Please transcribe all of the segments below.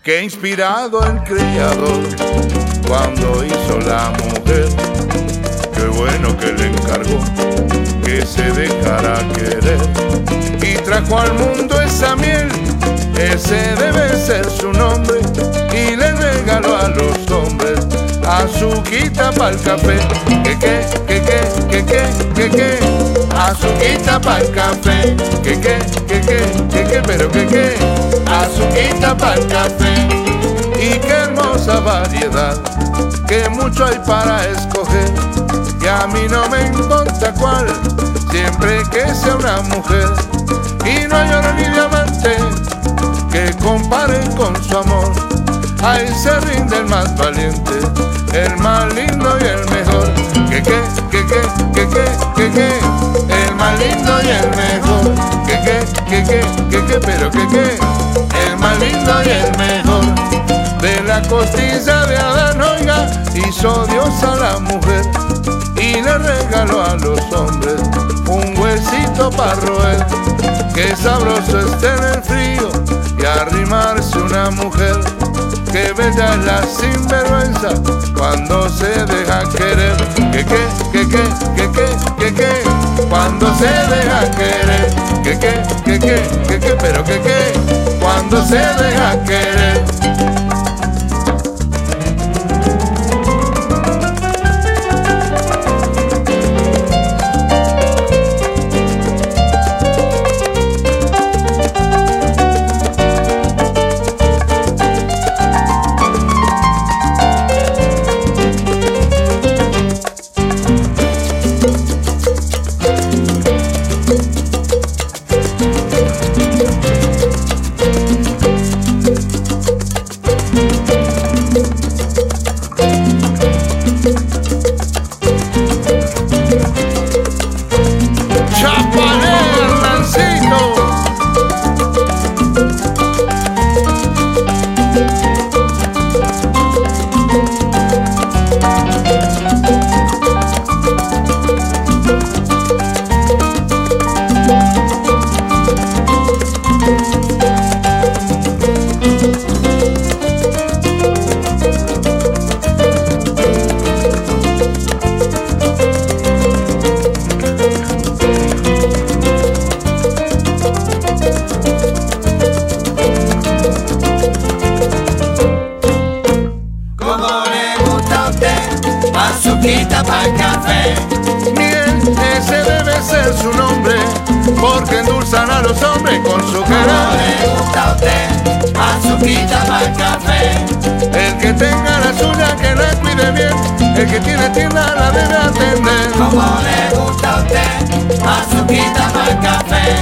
que inspirado el Creador cuando hizo la mujer. Qué bueno que le encargó que se dejara querer y trajo al mundo esa miel, ese debe ser su nombre, y le regaló a los hombres azuquita pa'l café. Que, azuquita pa'l café. Que, pero que, azuquita pa'l café. Y qué hermosa variedad, que mucho hay para escoger, que a mí no me importa cuál, siempre que sea una mujer. Y no hay oro ni diamante que comparen con su amor. Ahí se rinde el más valiente, el más lindo y el mejor. Que, el más lindo y el mejor. Que, pero que, el más lindo y el mejor. De la costilla de Adán, oiga, hizo Dios a la mujer y le regaló a los hombres un huesito para roer. Qué sabroso está en el frío y arrimarse una mujer. Qué bella es la sinvergüenza cuando se deja querer. Que, cuando se deja querer. Que, pero que, cuando se deja querer. Azuquita pa'l café. Miel, ese debe ser su nombre, porque endulzan a los hombres con su ¿Cómo querer. le gusta a usted? Azuquita pa'l café. El que tenga la suya que la cuide bien, el que tiene tienda la debe atender. ¿Cómo le gusta a usted? Azuquita pa'l café.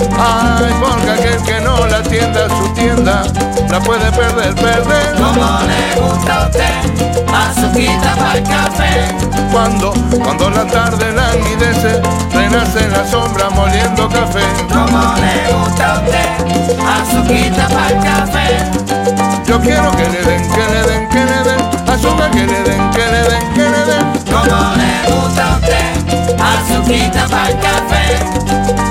Ay, porque aquel que no la atienda su tienda, la puede perder. ¿Cómo le gusta a usted? Azuquita pa'l café. Cuando la tarde languidece, renace en la sombra moliendo café. ¿Cómo le gusta a usted? Azuquita pa'l café. Yo quiero que le den, azúcar, que le den. ¿Cómo le gusta a usted? Azuquita pa'l café.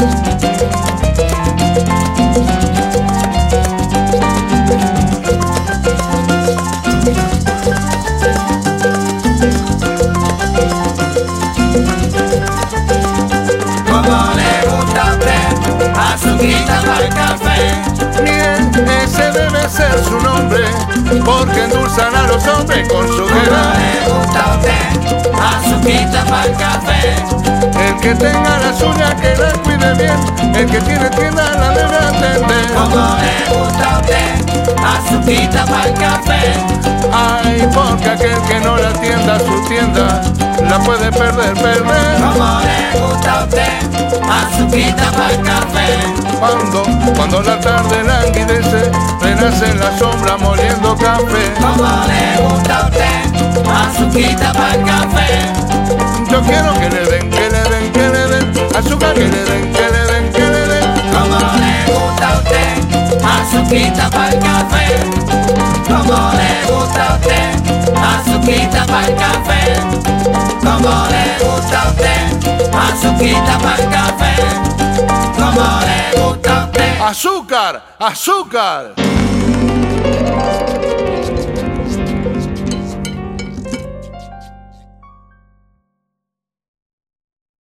Azuquita pa'l café. Miel, ese debe ser su nombre, porque endulzan a los hombres con su ¿Cómo querer. le gusta a usted? Azuquita pa'l café. El que tenga la suya que la cuide bien, el que tiene tienda la debe atender. ¿Cómo le gusta a usted? Azuquita pa'l café. Ay, porque aquel que no la atienda su tienda, la puede perder. ¿Cómo le gusta a usted? Azuquita pa'l café. Cuando la tarde languidece, renace en la sombra moliendo café. ¿Cómo le gusta a usted? Azuquita pa'l café. Yo quiero que le den, azúcar, que le den. ¿Cómo le gusta a usted? Azuquita pa'l café. ¿Cómo le gusta a usted? Azuquita pa'l café. ¿Cómo le gusta a usted? Azuquita pa'l café. ¿Cómo le gusta a usted? Azúcar.